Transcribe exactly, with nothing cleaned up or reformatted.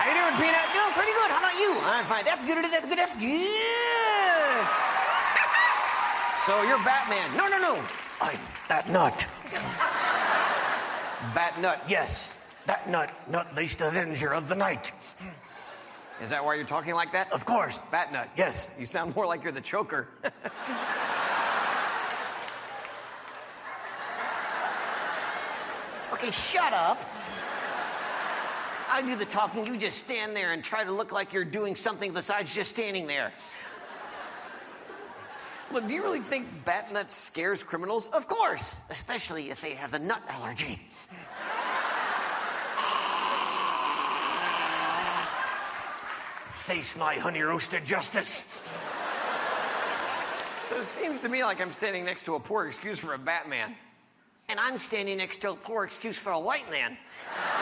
How you doing, Peanut? Doing pretty good. How about you? I'm fine. That's good. That's good. That's good. So you're Batman. No, no, no. I'm that nut. Bat nut, yes. That nut, not least avenger of the night. Is that why you're talking like that? Of course. Bat nut, yes. You sound more like you're the choker. Okay, shut up. I do the talking, you just stand there and try to look like you're doing something besides just standing there. Look, do you really think bat nut scares criminals? Of course, especially if they have a nut allergy. Face my honey roasted justice. So it seems to me like I'm standing next to a poor excuse for a Batman. And I'm standing next to a poor excuse for a white man.